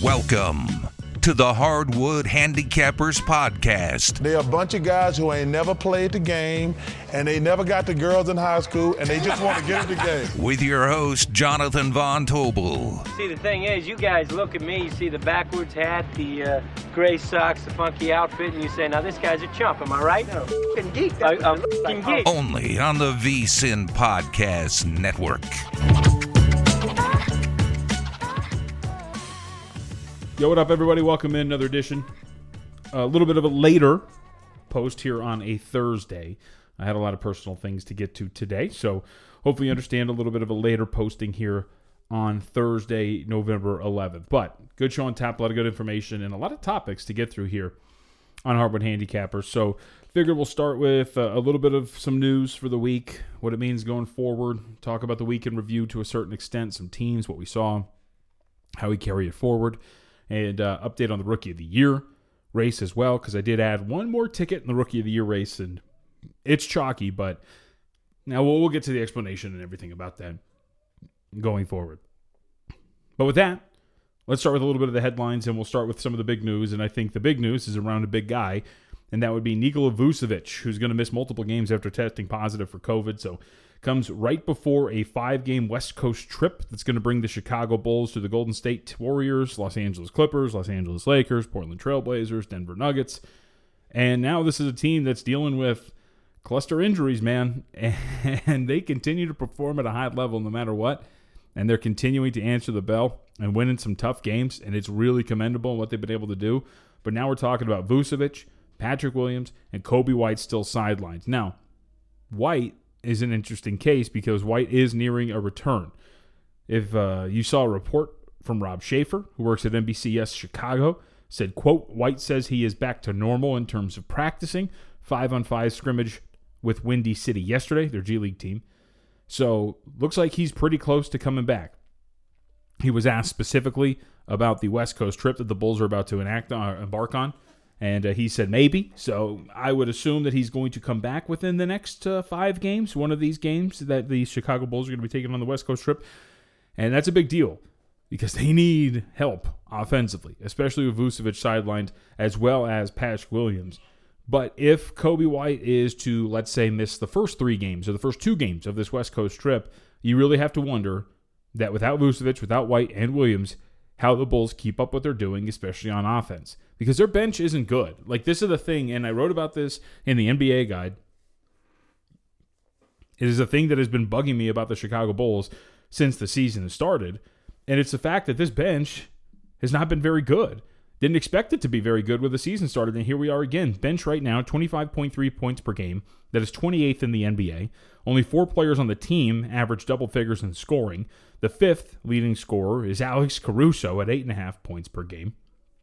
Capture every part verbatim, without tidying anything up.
Welcome to the Hardwood Handicappers Podcast. They're a bunch of guys who ain't never played the game, and they never got the girls in high school, and they just want to get in the game. With your host, Jonathan Von Tobel. See, the thing is, you guys look at me, you see the backwards hat, the uh, gray socks, the funky outfit, and you say, now this guy's a chump, am I right? No, f***ing geek. That's a, a f***ing geek. Only on the V S I N Podcast Network. Yo, what up, everybody? Welcome in another edition. A little bit of a later post here on a Thursday. I had a lot of personal things to get to today, so hopefully you understand a little bit of a later posting here on Thursday, November eleventh. But good show on tap, a lot of good information, and a lot of topics to get through here on Hardwood Handicappers. So figured we'll start with a little bit of some news for the week, what it means going forward, talk about the week in review to a certain extent, some teams, what we saw, how we carry it forward, and uh, update on the Rookie of the Year race as well, because I did add one more ticket in the Rookie of the Year race, and it's chalky, but now we'll, we'll get to the explanation and everything about that going forward. But with that, let's start with a little bit of the headlines, and we'll start with some of the big news, and I think the big news is around a big guy, and that would be Nikola Vucevic, who's going to miss multiple games after testing positive for COVID, so comes right before a five-game West Coast trip that's going to bring the Chicago Bulls to the Golden State Warriors, Los Angeles Clippers, Los Angeles Lakers, Portland Trail Blazers, Denver Nuggets. And now this is a team that's dealing with cluster injuries, man. And they continue to perform at a high level no matter what. And they're continuing to answer the bell and winning some tough games. And it's really commendable what they've been able to do. But now we're talking about Vucevic, Patrick Williams, and Coby White still sidelined. Now, White is an interesting case because White is nearing a return. If uh, you saw a report from Rob Schaefer, who works at N B C S Chicago, said, quote, White says he is back to normal in terms of practicing. Five-on-five scrimmage with Windy City yesterday, their G League team. So looks like he's pretty close to coming back. He was asked specifically about the West Coast trip that the Bulls are about to enact on, embark on. And uh, he said maybe. So I would assume that he's going to come back within the next uh, five games, one of these games that the Chicago Bulls are going to be taking on the West Coast trip. And that's a big deal because they need help offensively, especially with Vucevic sidelined as well as Patrick Williams. But if Coby White is to, let's say, miss the first three games or the first two games of this West Coast trip, you really have to wonder that without Vucevic, without White and Williams, how the Bulls keep up what they're doing, especially on offense. Because their bench isn't good. Like, this is the thing, and I wrote about this in the N B A guide. It is a thing that has been bugging me about the Chicago Bulls since the season has started, and it's the fact that this bench has not been very good. Didn't expect it to be very good when the season started, and here we are again. Bench right now, twenty-five point three points per game. That is twenty-eighth in the N B A. Only four players on the team average double figures in scoring. The fifth leading scorer is Alex Caruso at eight point five points per game.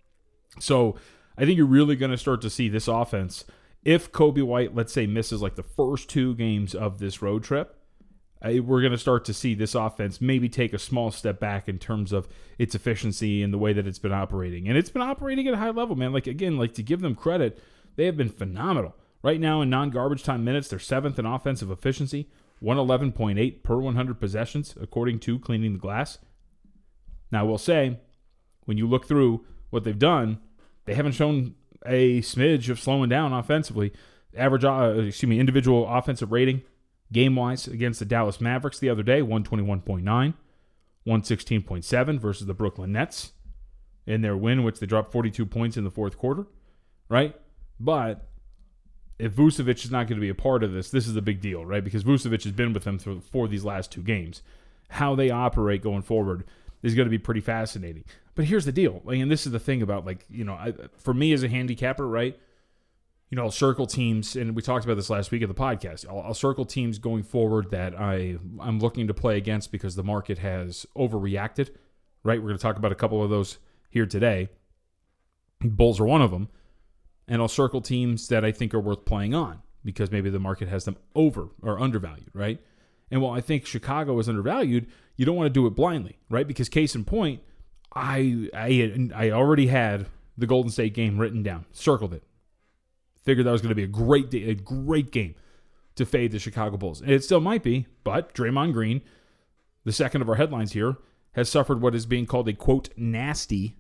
So I think you're really going to start to see this offense. If Coby White, let's say, misses like the first two games of this road trip, I, we're going to start to see this offense maybe take a small step back in terms of its efficiency and the way that it's been operating. And it's been operating at a high level, man. Like, again, like to give them credit, they have been phenomenal. Right now in non-garbage time minutes, they're seventh in offensive efficiency, one eleven point eight per one hundred possessions, according to Cleaning the Glass. Now, I will say, when you look through what they've done, they haven't shown a smidge of slowing down offensively. Average, uh, excuse me, individual offensive rating, game-wise, against the Dallas Mavericks the other day, one twenty-one point nine, one sixteen point seven versus the Brooklyn Nets in their win, which they dropped forty-two points in the fourth quarter, right? But if Vucevic is not going to be a part of this, this is a big deal, right? Because Vucevic has been with them for, for these last two games. How they operate going forward is going to be pretty fascinating. But here's the deal. Like, and this is the thing about, like, you know, I, for me as a handicapper, right, you know, I'll circle teams, and we talked about this last week of the podcast. I'll, I'll circle teams going forward that I, I'm looking to play against because the market has overreacted, right? We're going to talk about a couple of those here today. Bulls are one of them. And I'll circle teams that I think are worth playing on because maybe the market has them over or undervalued, right? And while I think Chicago is undervalued, you don't want to do it blindly, right? Because case in point, I I I already had the Golden State game written down, circled it. Figured that was going to be a great day, a great game to fade the Chicago Bulls. And it still might be, but Draymond Green, the second of our headlines here, has suffered what is being called a, quote, nasty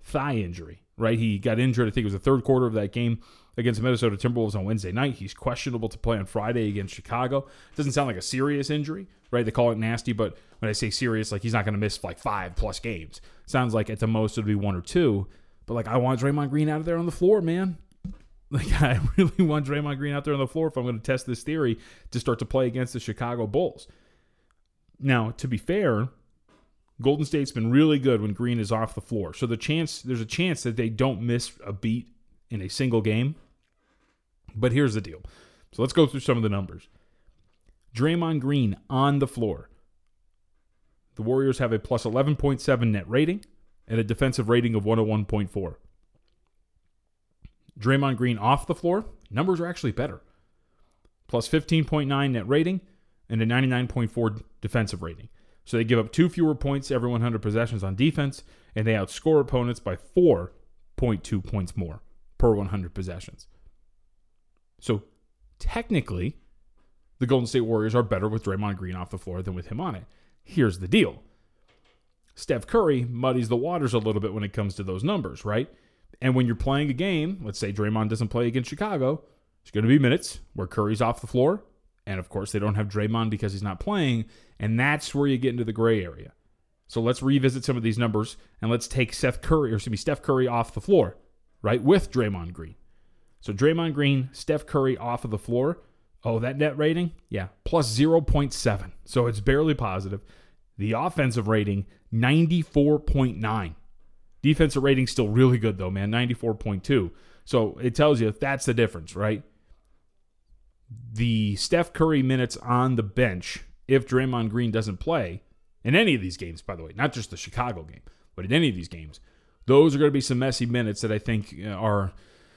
thigh injury, right? He got injured, I think it was the third quarter of that game against the Minnesota Timberwolves on Wednesday night. He's questionable to play on Friday against Chicago. Doesn't sound like a serious injury, right? They call it nasty, but when I say serious, like he's not going to miss like five plus games. Sounds like at the most it'll be one or two. But like I want Draymond Green out of there on the floor, man. Like I really want Draymond Green out there on the floor if I'm going to test this theory to start to play against the Chicago Bulls. Now, to be fair, Golden State's been really good when Green is off the floor. So the chance there's a chance that they don't miss a beat in a single game. But here's the deal. So let's go through some of the numbers. Draymond Green on the floor. The Warriors have a plus eleven point seven net rating and a defensive rating of one oh one point four. Draymond Green off the floor, numbers are actually better. Plus fifteen point nine net rating and a ninety-nine point four defensive rating. So they give up two fewer points every one hundred possessions on defense, and they outscore opponents by four point two points more per one hundred possessions. So technically, the Golden State Warriors are better with Draymond Green off the floor than with him on it. Here's the deal. Steph Curry muddies the waters a little bit when it comes to those numbers, right? And when you're playing a game, let's say Draymond doesn't play against Chicago, there's going to be minutes where Curry's off the floor. And, of course, they don't have Draymond because he's not playing. And that's where you get into the gray area. So let's revisit some of these numbers, and let's take Steph Curry, or excuse me, Steph Curry off the floor, right, with Draymond Green. So Draymond Green, Steph Curry off of the floor. Oh, that net rating? Yeah, plus zero point seven. So it's barely positive. The offensive rating, ninety-four point nine. Defensive rating still really good, though, man, ninety-four point two. So it tells you that's the difference, right? The Steph Curry minutes on the bench, if Draymond Green doesn't play, in any of these games, by the way, not just the Chicago game, but in any of these games, those are going to be some messy minutes that I think are...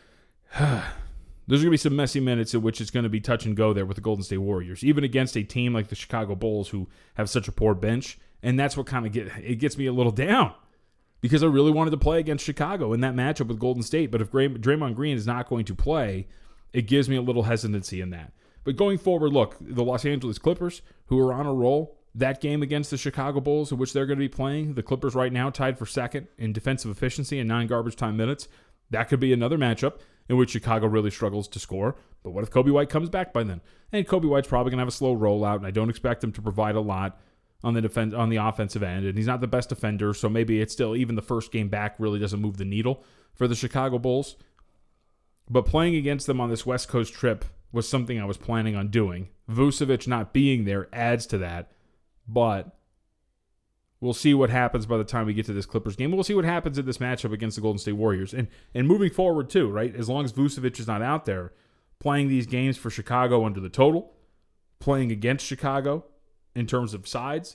Those are going to be some messy minutes in which it's going to be touch and go there with the Golden State Warriors, even against a team like the Chicago Bulls who have such a poor bench. And that's what kind of get it gets me a little down because I really wanted to play against Chicago in that matchup with Golden State. But if Draymond Green is not going to play, it gives me a little hesitancy in that. But going forward, look, the Los Angeles Clippers, who are on a roll, that game against the Chicago Bulls, in which they're going to be playing, the Clippers right now tied for second in defensive efficiency and nine garbage time minutes. That could be another matchup in which Chicago really struggles to score. But what if Kobe White comes back by then? And Kobe White's probably going to have a slow rollout, and I don't expect him to provide a lot on the defense on the offensive end. And he's not the best defender, so maybe it's still, even the first game back really doesn't move the needle for the Chicago Bulls. But playing against them on this West Coast trip was something I was planning on doing. Vucevic not being there adds to that, but we'll see what happens by the time we get to this Clippers game. We'll see what happens in this matchup against the Golden State Warriors. And and moving forward too, right? As long as Vucevic is not out there, playing these games for Chicago under the total, playing against Chicago in terms of sides,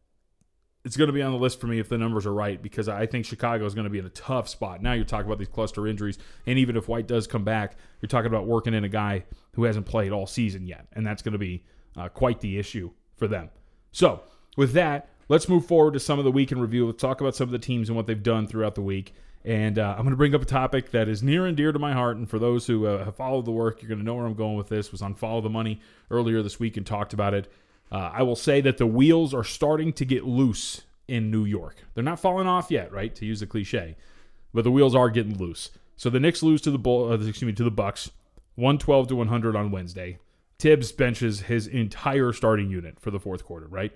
it's going to be on the list for me if the numbers are right, because I think Chicago is going to be in a tough spot. Now you're talking about these cluster injuries, and even if White does come back, you're talking about working in a guy who hasn't played all season yet, and that's going to be uh, quite the issue for them. So with that, let's move forward to some of the week in review. Let's talk about some of the teams and what they've done throughout the week. And uh, I'm going to bring up a topic that is near and dear to my heart. And for those who uh, have followed the work, you're going to know where I'm going with this. Was on Follow the Money earlier this week and talked about it. Uh, I will say that the wheels are starting to get loose in New York. They're not falling off yet, right? To use a cliche, but the wheels are getting loose. So the Knicks lose to the Bull, uh, excuse me, to the Bucks, one twelve to one hundred on Wednesday. Tibbs benches his entire starting unit for the fourth quarter, right?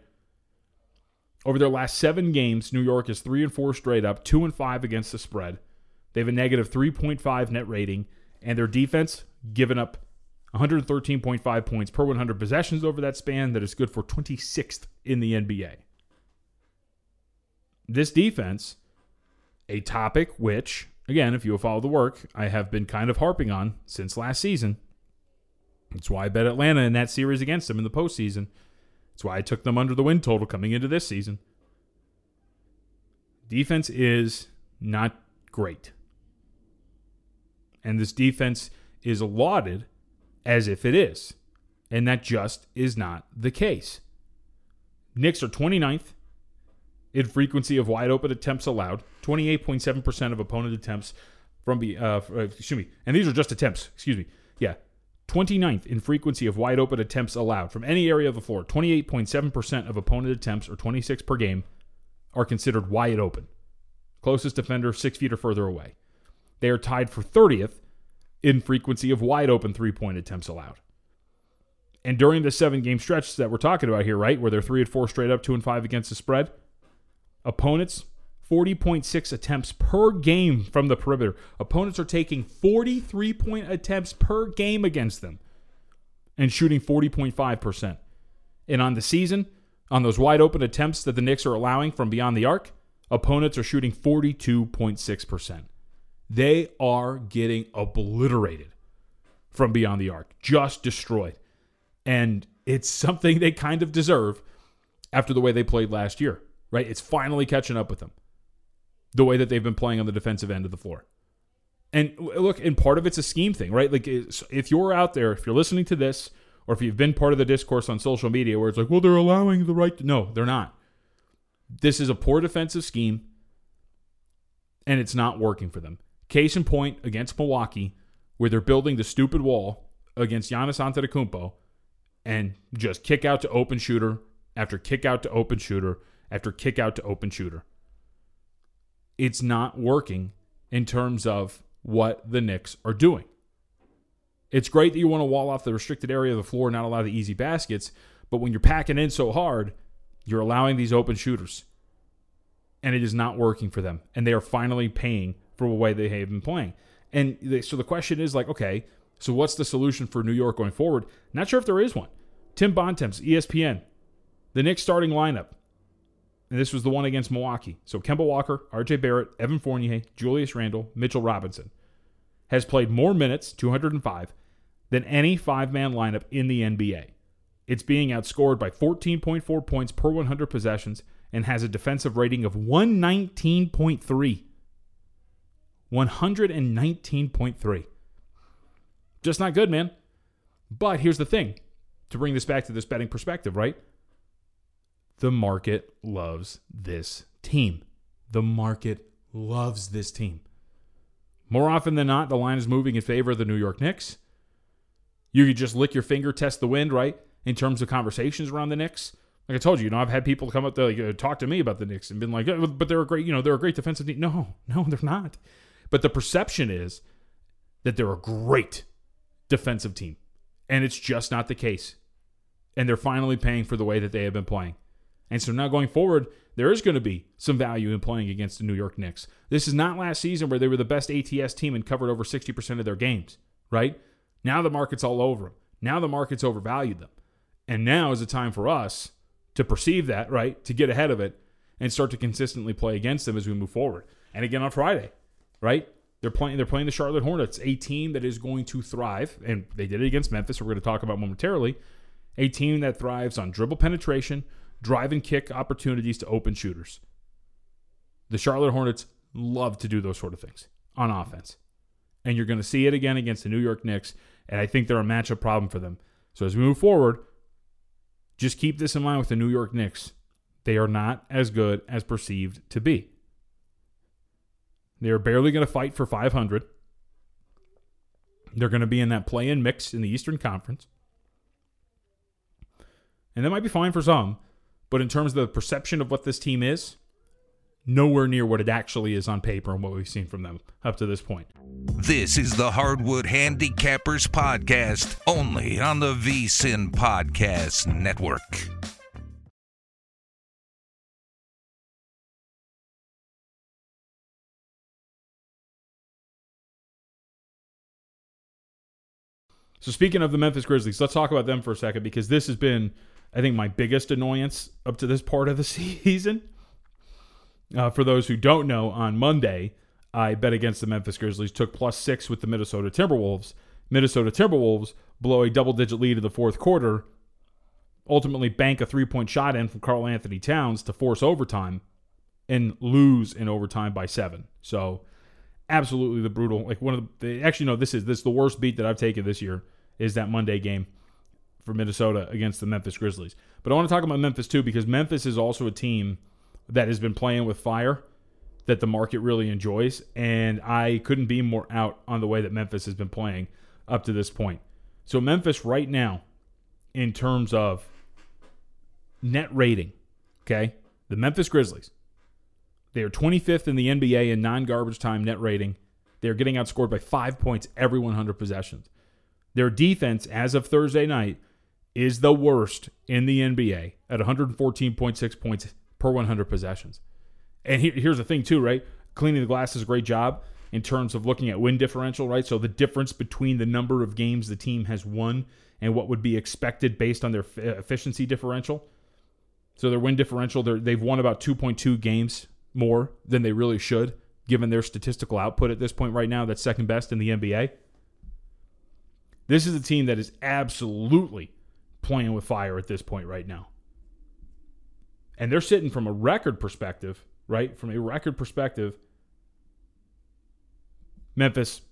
Over their last seven games, New York is three and four straight up, two and five against the spread. They have a negative three point five net rating, and their defense given up one thirteen point five points per one hundred possessions over that span. That is good for twenty-sixth in the N B A. This defense, a topic which, again, if you have followed the work, I have been kind of harping on since last season. That's why I bet Atlanta in that series against them in the postseason. That's why I took them under the win total coming into this season. Defense is not great. And this defense is lauded as if it is. And that just is not the case. Knicks are twenty-ninth in frequency of wide open attempts allowed. twenty-eight point seven percent of opponent attempts from the, uh, excuse me, and these are just attempts, excuse me. Yeah. twenty-ninth in frequency of wide open attempts allowed from any area of the floor. twenty-eight point seven percent of opponent attempts, or twenty-six per game, are considered wide open. Closest defender, six feet or further away. They are tied for thirtieth in frequency of wide-open three-point attempts allowed. And during the seven-game stretch that we're talking about here, right, where they're three and four straight up, two and five against the spread, opponents, forty point six attempts per game from the perimeter. Opponents are taking forty-three point attempts per game against them and shooting forty point five percent. And on the season, on those wide-open attempts that the Knicks are allowing from beyond the arc, opponents are shooting forty-two point six percent. They are getting obliterated from beyond the arc, just destroyed. And it's something they kind of deserve after the way they played last year, right? It's finally catching up with them, the way that they've been playing on the defensive end of the floor. And look, and part of it's a scheme thing, right? Like, if you're out there, if you're listening to this, or if you've been part of the discourse on social media where it's like, well, they're allowing the right to... No, they're not. This is a poor defensive scheme, and it's not working for them. Case in point against Milwaukee, where they're building the stupid wall against Giannis Antetokounmpo and just kick out to open shooter after kick out to open shooter after kick out to open shooter. It's not working in terms of what the Knicks are doing. It's great that you want to wall off the restricted area of the floor and not allow the easy baskets, but when you're packing in so hard, you're allowing these open shooters. And it is not working for them. And they are finally paying for the way they have been playing. And they, so the question is like, okay, so what's the solution for New York going forward? Not sure if there is one. Tim Bontemps, E S P N, the Knicks starting lineup. And this was the one against Milwaukee. So Kemba Walker, R J Barrett, Evan Fournier, Julius Randle, Mitchell Robinson has played more minutes, two hundred five, than any five-man lineup in the N B A. It's being outscored by fourteen point four points per one hundred possessions and has a defensive rating of one nineteen point three. one nineteen point three. Just not good, man. But here's the thing. To bring this back to this betting perspective, right? The market loves this team. The market loves this team. More often than not, the line is moving in favor of the New York Knicks. You could just lick your finger, test the wind, right? In terms of conversations around the Knicks. Like I told you, you know, I've had people come up to like, uh, talk to me about the Knicks and been like, oh, but they're a great, you know, they're a great defensive team. No, no, they're not. But the perception is that they're a great defensive team. And it's just not the case. And they're finally paying for the way that they have been playing. And so now going forward, there is going to be some value in playing against the New York Knicks. This is not last season where they were the best A T S team and covered over sixty percent of their games, right? Now the market's all over them. Now the market's overvalued them. And now is the time for us to perceive that, right, to get ahead of it and start to consistently play against them as we move forward. And again on Friday, right? They're playing they're playing the Charlotte Hornets, a team that is going to thrive, and they did it against Memphis, we're going to talk about momentarily, a team that thrives on dribble penetration, drive and kick opportunities to open shooters. The Charlotte Hornets love to do those sort of things on offense. And you're going to see it again against the New York Knicks, and I think they're a matchup problem for them. So as we move forward, just keep this in mind with the New York Knicks. They are not as good as perceived to be. They are barely going to fight for five hundred. They're going to be in that play-in mix in the Eastern Conference. And that might be fine for some, but in terms of the perception of what this team is, nowhere near what it actually is on paper and what we've seen from them up to this point. This is the Hardwood Handicappers Podcast, only on the V S I N Podcast Network. So speaking of the Memphis Grizzlies, let's talk about them for a second, because this has been, I think, my biggest annoyance up to this part of the season. Uh, for those who don't know, on Monday, I bet against the Memphis Grizzlies, took plus six with the Minnesota Timberwolves. Minnesota Timberwolves blow a double-digit lead in the fourth quarter, ultimately bank a three-point shot in from Karl Anthony Towns to force overtime, and lose in overtime by seven. So absolutely the brutal, like one of the, actually no, this is this is the worst beat that I've taken this year, is that Monday game for Minnesota against the Memphis Grizzlies. But I want to talk about Memphis too, because Memphis is also a team that has been playing with fire that the market really enjoys, and I couldn't be more out on the way that Memphis has been playing up to this point. So Memphis right now, in terms of net rating, okay, the Memphis Grizzlies, They are twenty-fifth in the N B A in non-garbage time net rating. They're getting outscored by five points every one hundred possessions. Their defense, as of Thursday night, is the worst in the N B A at one hundred fourteen point six points per one hundred possessions. And here, here's the thing, too, right? Cleaning the Glass does a great job in terms of looking at win differential, right? So the difference between the number of games the team has won and what would be expected based on their efficiency differential. So their win differential, they've won about two point two games more than they really should, given their statistical output at this point right now. That's second best in the N B A. This is a team that is absolutely playing with fire at this point right now. And they're sitting from a record perspective, right? From a record perspective, Memphis,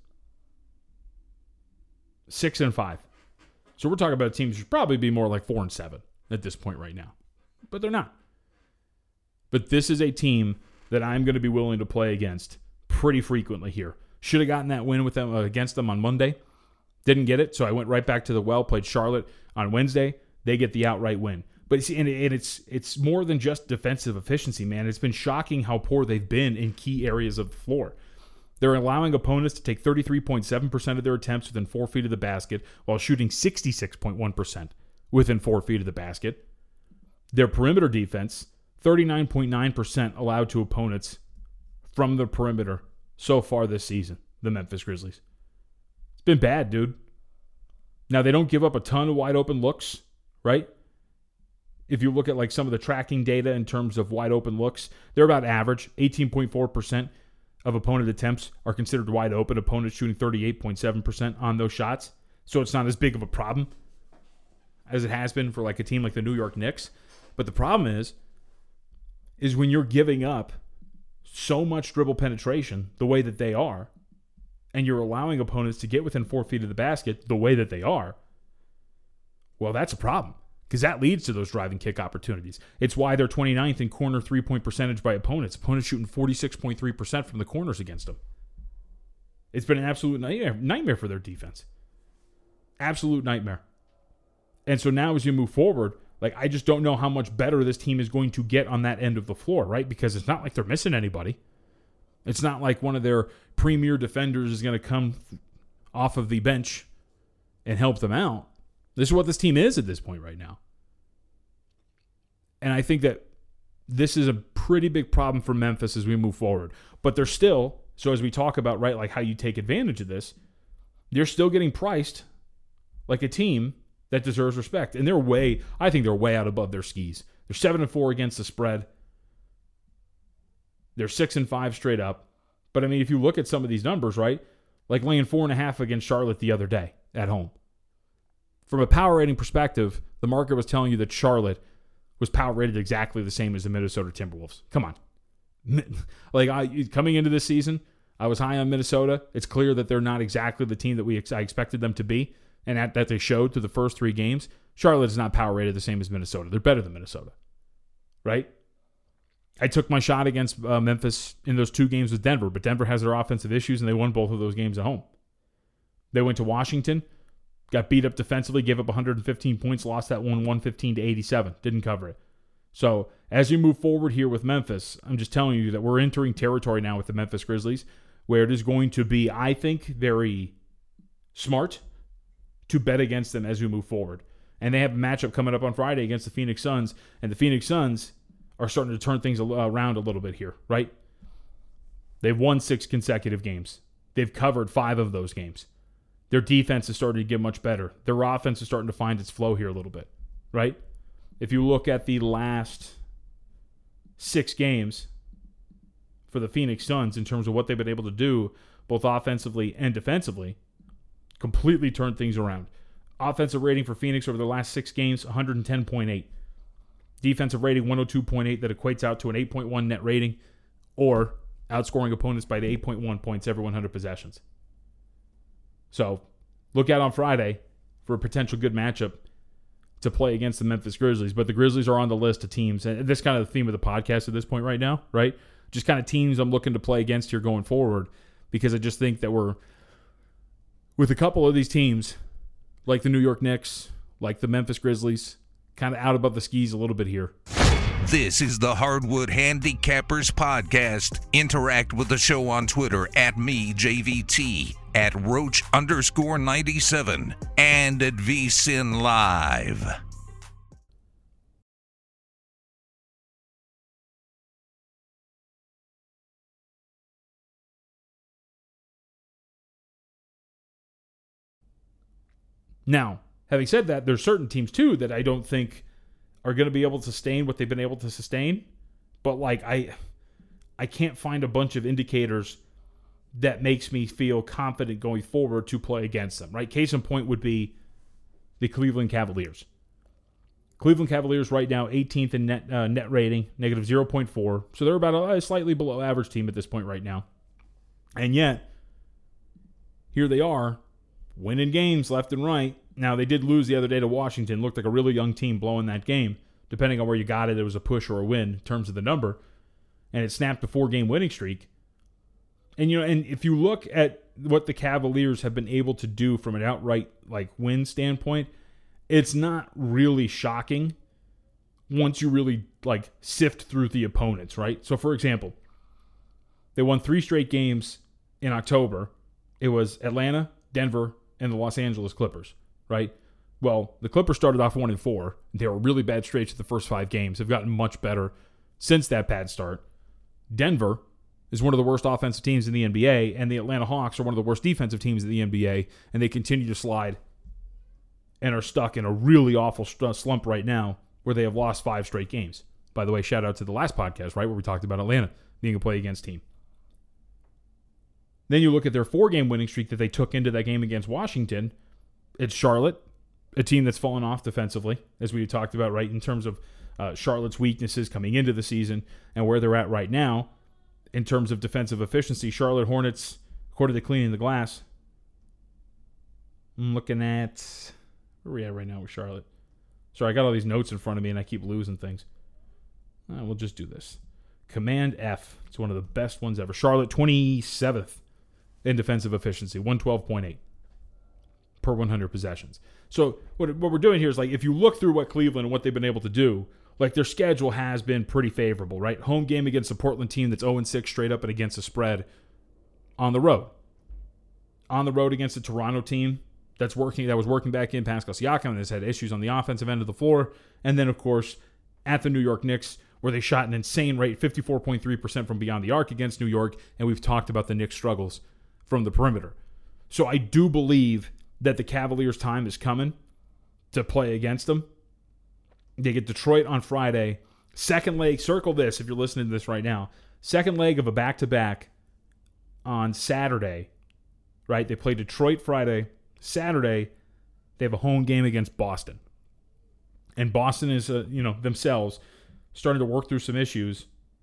six and five. So we're talking about teams who should probably be more like four and seven at this point right now. But they're not. But this is a team that I'm going to be willing to play against pretty frequently here. Should have gotten that win with them uh, against them on Monday. Didn't get it, so I went right back to the well, played Charlotte on Wednesday. They get the outright win. But see, and it's it's more than just defensive efficiency, man. It's been shocking how poor they've been in key areas of the floor. They're allowing opponents to take thirty-three point seven percent of their attempts within four feet of the basket while shooting sixty-six point one percent within four feet of the basket. Their perimeter defense, thirty-nine point nine percent allowed to opponents from the perimeter so far this season, the Memphis Grizzlies. It's been bad, dude. Now, they don't give up a ton of wide open looks, right? If you look at like some of the tracking data in terms of wide open looks, they're about average. eighteen point four percent of opponent attempts are considered wide open. Opponents shooting thirty-eight point seven percent on those shots. So it's not as big of a problem as it has been for like a team like the New York Knicks. But the problem is, is when you're giving up so much dribble penetration the way that they are, and you're allowing opponents to get within four feet of the basket the way that they are, well, that's a problem because that leads to those driving kick opportunities. It's why they're twenty-ninth in corner three-point percentage by opponents. Opponents shooting forty-six point three percent from the corners against them. It's been an absolute nightmare, nightmare for their defense. Absolute nightmare. And so now as you move forward, like I just don't know how much better this team is going to get on that end of the floor, right? Because it's not like they're missing anybody. It's not like one of their premier defenders is going to come off of the bench and help them out. This is what this team is at this point right now. And I think that this is a pretty big problem for Memphis as we move forward. But they're still, so as we talk about, right, like how you take advantage of this, they're still getting priced like a team that deserves respect. And they're way, I think they're way out above their skis. They're seven and four against the spread. They're six and five straight up. But I mean, if you look at some of these numbers, right, like laying four and a half against Charlotte the other day at home. From a power rating perspective, the market was telling you that Charlotte was power rated exactly the same as the Minnesota Timberwolves. Come on. Like I, coming into this season, I was high on Minnesota. It's clear that they're not exactly the team that we ex- I expected them to be, and that, that they showed through the first three games. Charlotte is not power rated the same as Minnesota. They're better than Minnesota, right? I took my shot against uh, Memphis in those two games with Denver, but Denver has their offensive issues, and they won both of those games at home. They went to Washington, got beat up defensively, gave up one hundred fifteen points, lost that one one fifteen to eighty-seven, didn't cover it. So as you move forward here with Memphis, I'm just telling you that we're entering territory now with the Memphis Grizzlies where it is going to be, I think, very smart to bet against them as we move forward. And they have a matchup coming up on Friday against the Phoenix Suns, and the Phoenix Suns are starting to turn things around a little bit here, right? They've won six consecutive games. They've covered five of those games. Their defense is starting to get much better. Their offense is starting to find its flow here a little bit, right? If you look at the last six games for the Phoenix Suns in terms of what they've been able to do, both offensively and defensively, completely turned things around. Offensive rating for Phoenix over the last six games, one hundred ten point eight. Defensive rating, one oh two point eight, that equates out to an eight point one net rating, or outscoring opponents by the eight point one points every one hundred possessions. So look out on Friday for a potential good matchup to play against the Memphis Grizzlies. But the Grizzlies are on the list of teams, and this is kind of the theme of the podcast at this point right now, right? Just kind of teams I'm looking to play against here going forward, because I just think that we're, with a couple of these teams, like the New York Knicks, like the Memphis Grizzlies, kind of out above the skis a little bit here. This is the Hardwood Handicappers Podcast. Interact with the show on Twitter at me, J V T, at Roach underscore ninety-seven, and at VSiN Live. Now, having said that, there's certain teams, too, that I don't think are going to be able to sustain what they've been able to sustain. But, like, I I can't find a bunch of indicators that makes me feel confident going forward to play against them, right? Case in point would be the Cleveland Cavaliers. Cleveland Cavaliers right now, eighteenth in net uh, net rating, negative zero point four. So they're about a, a slightly below average team at this point right now. And yet, here they are, winning games left and right. Now, they did lose the other day to Washington. Looked like a really young team blowing that game. Depending on where you got it, it was a push or a win in terms of the number. And it snapped a four-game winning streak. And, you know, and if you look at what the Cavaliers have been able to do from an outright, like, win standpoint, it's not really shocking once you really, like, sift through the opponents, right? So, for example, they won three straight games in October. It was Atlanta, Denver, and the Los Angeles Clippers, right? Well, the Clippers started off one and four. They were really bad stretch the first five games. They've gotten much better since that bad start. Denver is one of the worst offensive teams in the N B A, and the Atlanta Hawks are one of the worst defensive teams in the N B A, and they continue to slide and are stuck in a really awful slump right now where they have lost five straight games. By the way, shout out to the last podcast, right, where we talked about Atlanta being a play-against team. Then you look at their four-game winning streak that they took into that game against Washington. It's Charlotte, a team that's fallen off defensively, as we talked about, right, in terms of uh, Charlotte's weaknesses coming into the season and where they're at right now in terms of defensive efficiency. Charlotte Hornets, according to Cleaning the Glass, I'm looking at, where are we at right now with Charlotte? Sorry, I got all these notes in front of me and I keep losing things. Uh, we'll just do this. Command F. It's one of the best ones ever. Charlotte, twenty-seventh. In defensive efficiency, one twelve point eight per one hundred possessions. So what, what we're doing here is, like, if you look through what Cleveland and what they've been able to do, like, their schedule has been pretty favorable, right? Home game against a Portland team that's oh and six straight up and against the spread on the road. On the road against a Toronto team that's working that was working back in Pascal Siakam and has had issues on the offensive end of the floor. And then, of course, at the New York Knicks, where they shot an insane rate, fifty-four point three percent from beyond the arc against New York, and we've talked about the Knicks' struggles from the perimeter. So I do believe that the Cavaliers' time is coming to play against them. They get Detroit on Friday. Second leg, circle this if you're listening to this right now. Second leg of a back-to-back on Saturday, right? They play Detroit Friday. Saturday, they have a home game against Boston. And Boston is, uh, you know, themselves starting to work through some issues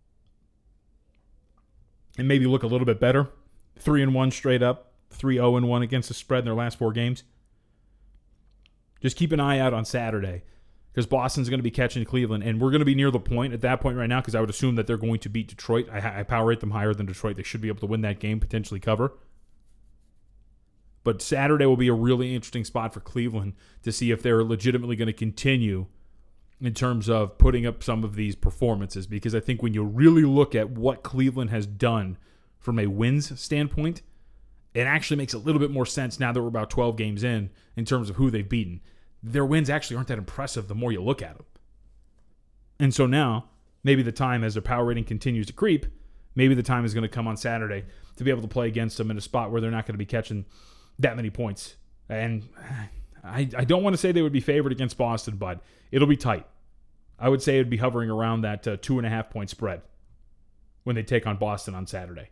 and maybe look a little bit better. Three and one straight up, three oh and one against the spread in their last four games. Just keep an eye out on Saturday because Boston's going to be catching Cleveland, and we're going to be near the point at that point right now because I would assume that they're going to beat Detroit. I, I power rate them higher than Detroit. They should be able to win that game, potentially cover. But Saturday will be a really interesting spot for Cleveland to see if they're legitimately going to continue in terms of putting up some of these performances, because I think when you really look at what Cleveland has done from a wins standpoint, it actually makes a little bit more sense now that we're about twelve games in in terms of who they've beaten. Their wins actually aren't that impressive the more you look at them. And so now, maybe the time as their power rating continues to creep, maybe the time is going to come on Saturday to be able to play against them in a spot where they're not going to be catching that many points. And I, I don't want to say they would be favored against Boston, but it'll be tight. I would say it would be hovering around that uh, two and a half point spread when they take on Boston on Saturday.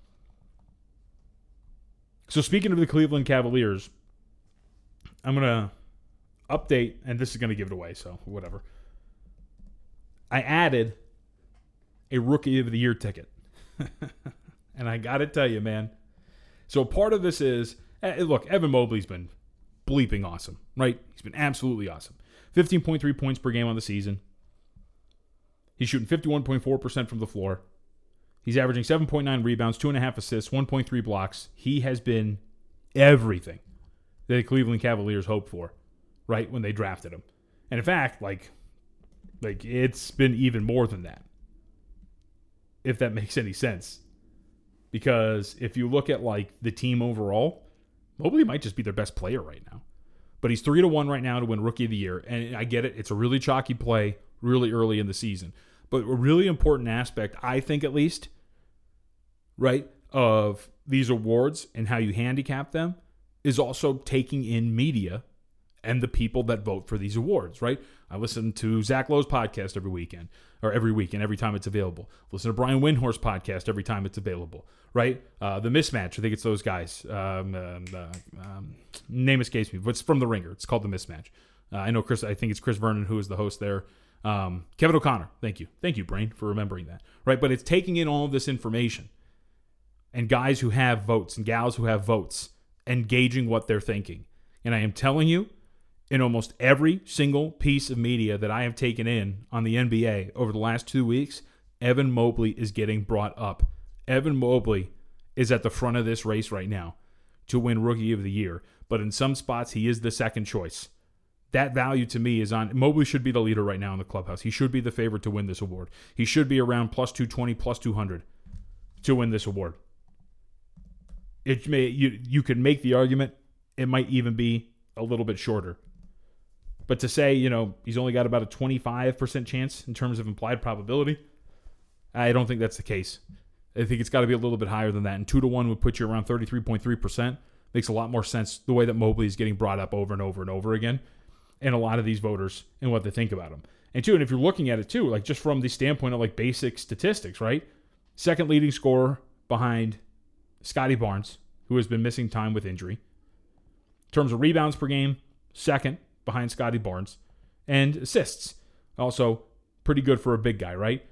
So speaking of the Cleveland Cavaliers, I'm going to update, and this is going to give it away, so whatever. I added a Rookie of the Year ticket. And I got to tell you, man. So part of this is, look, Evan Mobley's been bleeping awesome, right? He's been absolutely awesome. fifteen point three points per game on the season. He's shooting fifty-one point four percent from the floor. He's averaging seven point nine rebounds, two point five assists, one point three blocks. He has been everything that the Cleveland Cavaliers hoped for, right, when they drafted him. And in fact, like, Like, it's been even more than that, if that makes any sense. Because if you look at, like, the team overall, Mobley might just be their best player right now. But he's three to one right now to win Rookie of the Year. And I get it. It's a really chalky play really early in the season. But a really important aspect, I think at least, right, of these awards and how you handicap them is also taking in media and the people that vote for these awards, right? I listen to Zach Lowe's podcast every weekend, or every week, and every time it's available. Listen to Brian Windhorst's podcast every time it's available, right? Uh, the Mismatch, I think it's those guys. Um, um, uh, um, name escapes me, but it's from The Ringer. It's called The Mismatch. Uh, I know Chris. I think it's Chris Vernon who is the host there. Um, Kevin O'Connor. Thank you, thank you, Brain, for remembering that, right? But it's taking in all of this information, and guys who have votes and gals who have votes, and gauging what they're thinking. And I am telling you, in almost every single piece of media that I have taken in on the N B A over the last two weeks, Evan Mobley is getting brought up. Evan Mobley is at the front of this race right now to win Rookie of the Year. But in some spots, he is the second choice. That value to me is on. Mobley should be the leader right now in the clubhouse. He should be the favorite to win this award. He should be around plus two twenty, plus two hundred to win this award. It may you you can make the argument it might even be a little bit shorter. But to say, you know, he's only got about a twenty-five percent chance in terms of implied probability, I don't think that's the case. I think it's got to be a little bit higher than that. And two to one would put you around thirty-three point three percent. Makes a lot more sense the way that Mobley is getting brought up over and over and over again. And a lot of these voters and what they think about him. And two, and if you're looking at it too, like just from the standpoint of like basic statistics, right? Second leading scorer behind Scotty Barnes, who has been missing time with injury. In terms of rebounds per game, second behind Scotty Barnes. And assists, also pretty good for a big guy, right?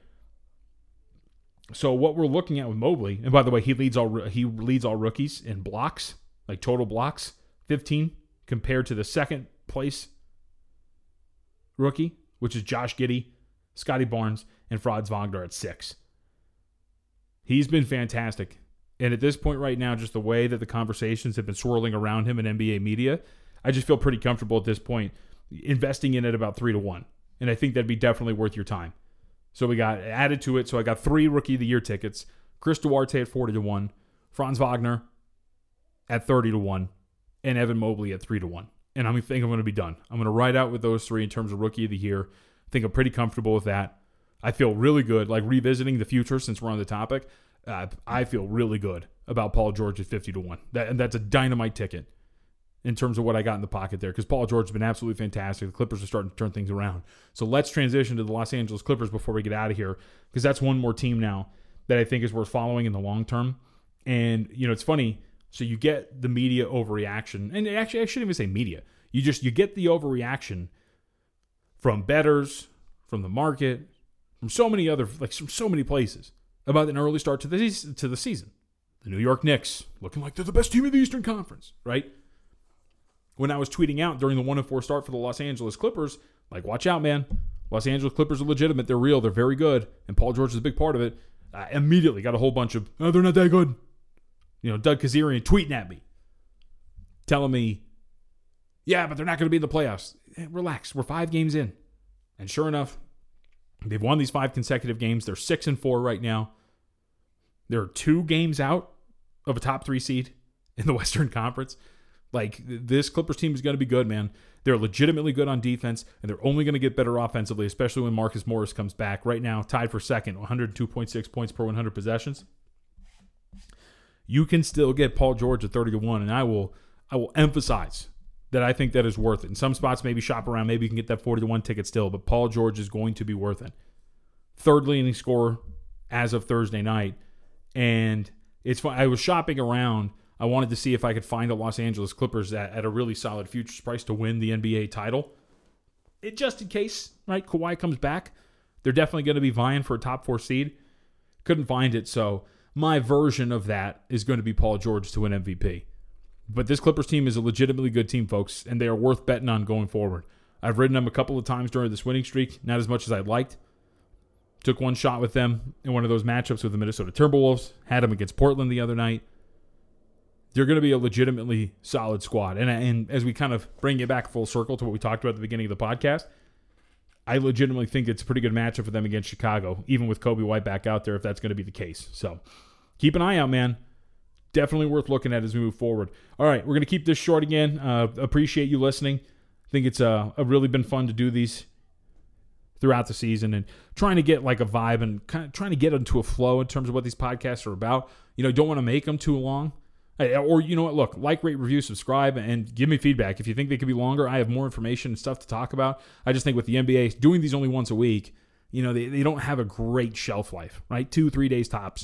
So what we're looking at with Mobley, and by the way, he leads all he leads all rookies in blocks, like total blocks, fifteen, compared to the second place rookie, which is Josh Giddey, Scotty Barnes, and Franz Wagner at six. He's been fantastic. And at this point right now, just the way that the conversations have been swirling around him in N B A media, I just feel pretty comfortable at this point investing in it about three to one. And I think that'd be definitely worth your time. So we got added to it. So I got three Rookie of the Year tickets. Chris Duarte at forty to one, Franz Wagner at thirty to one, and Evan Mobley at three to one. And I think I'm going to be done. I'm going to ride out with those three in terms of Rookie of the Year. I think I'm pretty comfortable with that. I feel really good, like revisiting the future since we're on the topic. Uh, I feel really good about Paul George at fifty to one. That, and that's a dynamite ticket in terms of what I got in the pocket there, because Paul George has been absolutely fantastic. The Clippers are starting to turn things around. So let's transition to the Los Angeles Clippers before we get out of here, because that's one more team now that I think is worth following in the long term. And, you know, it's funny. So you get the media overreaction, and actually I shouldn't even say media. You just, you get the overreaction from bettors, from the market, from so many other, like from so many places about an early start to the, to the season. The New York Knicks looking like they're the best team in the Eastern Conference, right? When I was tweeting out during the one and four start for the Los Angeles Clippers, like, watch out, man. Los Angeles Clippers are legitimate. They're real. They're very good. And Paul George is a big part of it. I immediately got a whole bunch of, oh, they're not that good. You know, Doug Kazarian tweeting at me, telling me, yeah, but they're not going to be in the playoffs. Hey, relax. We're five games in. And sure enough, they've won these five consecutive games. They're six and four right now. They're two games out of a top three seed in the Western Conference. Like, this Clippers team is going to be good, man. They're legitimately good on defense, and they're only going to get better offensively, especially when Marcus Morris comes back. Right now, tied for second, one hundred two point six points per one hundred possessions. You can still get Paul George at thirty to one, and I will I will emphasize that I think that is worth it. In some spots, maybe shop around. Maybe you can get that forty to one ticket still, but Paul George is going to be worth it. Third leading scorer as of Thursday night, and it's fun. I was shopping around. I wanted to see if I could find a Los Angeles Clippers at, at a really solid futures price to win the N B A title. It, just in case, right, Kawhi comes back, they're definitely going to be vying for a top four seed. Couldn't find it, so my version of that is going to be Paul George to win M V P. But this Clippers team is a legitimately good team, folks, and they are worth betting on going forward. I've ridden them a couple of times during this winning streak, not as much as I'd liked. Took one shot with them in one of those matchups with the Minnesota Timberwolves. Had them against Portland the other night. They're going to be a legitimately solid squad. And, and as we kind of bring it back full circle to what we talked about at the beginning of the podcast, I legitimately think it's a pretty good matchup for them against Chicago, even with Kobe White back out there, if that's going to be the case. So keep an eye out, man. Definitely worth looking at as we move forward. All right, we're going to keep this short again. Uh, appreciate you listening. I think it's uh, really been fun to do these throughout the season and trying to get like a vibe and kind of trying to get into a flow in terms of what these podcasts are about. You know, don't want to make them too long. Or, you know what, look, like, rate, review, subscribe, and give me feedback. If you think they could be longer, I have more information and stuff to talk about. I just think with the N B A, doing these only once a week, you know, they, they don't have a great shelf life, right? Two, three days tops.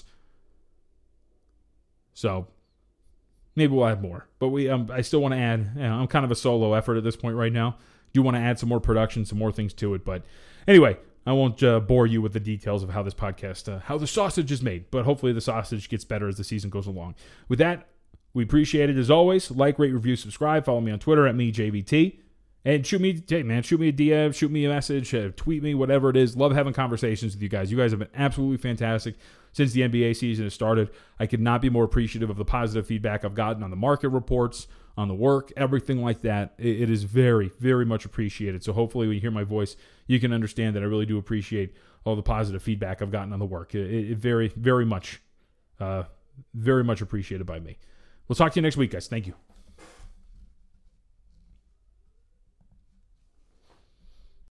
So maybe we'll add more. But we, um, I still want to add, you know, I'm kind of a solo effort at this point right now. Do want to add some more production, some more things to it. But anyway, I won't uh, bore you with the details of how this podcast, uh, how the sausage is made. But hopefully the sausage gets better as the season goes along. With that, we appreciate it as always. Like, rate, review, subscribe. Follow me on Twitter at me J V T. And shoot me, hey man, shoot me a D M, shoot me a message, uh, tweet me, whatever it is. Love having conversations with you guys. You guys have been absolutely fantastic since the N B A season has started. I could not be more appreciative of the positive feedback I've gotten on the market reports, on the work, everything like that. It, it is very, very much appreciated. So hopefully when you hear my voice, you can understand that I really do appreciate all the positive feedback I've gotten on the work. It, it very, very much, uh, very much appreciated by me. We'll talk to you next week, guys. Thank you.